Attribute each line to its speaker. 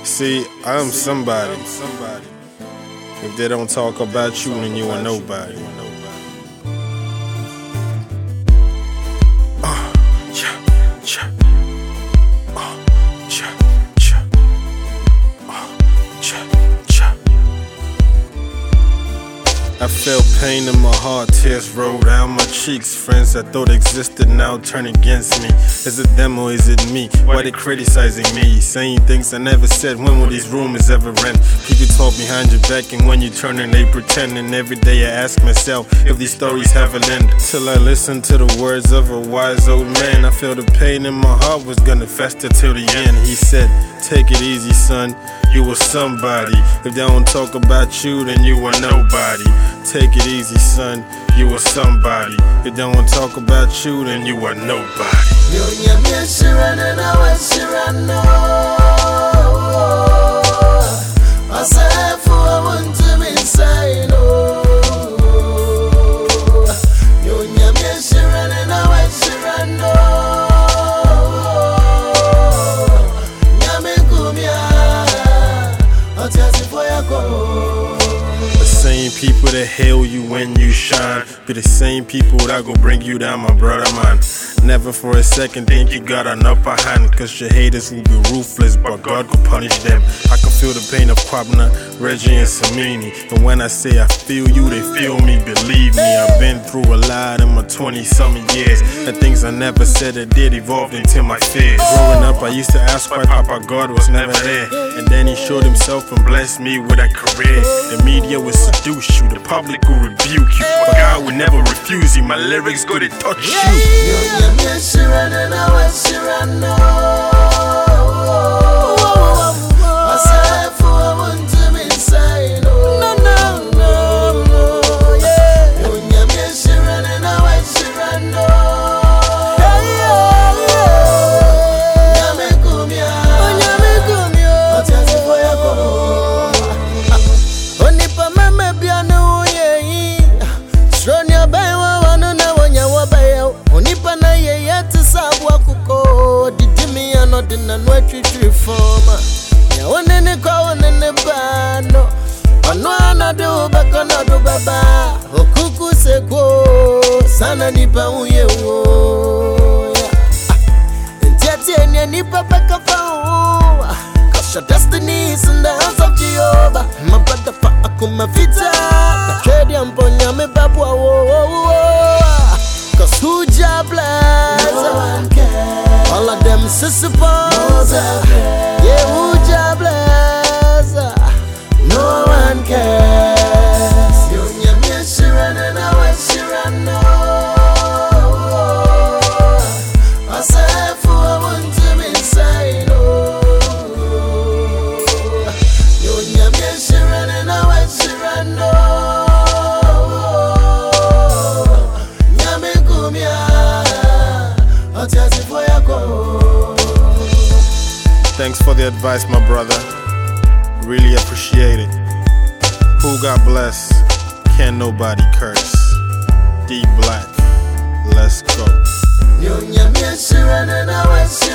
Speaker 1: See, I'm somebody. If they don't talk about you, then you are nobody. I felt pain in my heart, tears rolled down my cheeks. Friends I thought existed now turn against me. Is it them or is it me? Why they criticizing me? Saying things I never said, when will these rumors ever end? People talk behind your back and when you turn and they pretend. And every day I ask myself if these stories have an end. Till I listen to the words of a wise old man, I felt the pain in my heart was gonna fester till the end. He said, take it easy son, you were somebody. If they don't talk about you, then you are nobody. Take it easy son, you are somebody. If they don't talk about you, then you are nobody. Same people that hail you when you shine be the same people that go bring you down, my brother man. Never for a second think you got an upper hand, cause your haters will be ruthless, but God will punish them. I can feel the pain of Kwabna, Reggie and Samini, and when I say I feel you, they feel me, believe me. I've been through a lot in my 20-something years. The things I never said or did evolved into my fears. Growing up I used to ask why Papa God was never there, and then he showed himself and blessed me with a career. The media will seduce you, the public will rebuke you, but God will never refuse you. My lyrics go to touch you. Okuku seko sana nipa uye wo Entiati enya nipa beka fa cause your destiny is in the hands of Jehovah. My brother fa akuma vita na trade amponya me babwa wo cause who ja bless no one cares. All of them sissies yeah, who ja bless no one cares. Thanks for the advice, my brother. Really appreciate it. Who got blessed? Can't nobody curse. D Black, let's go.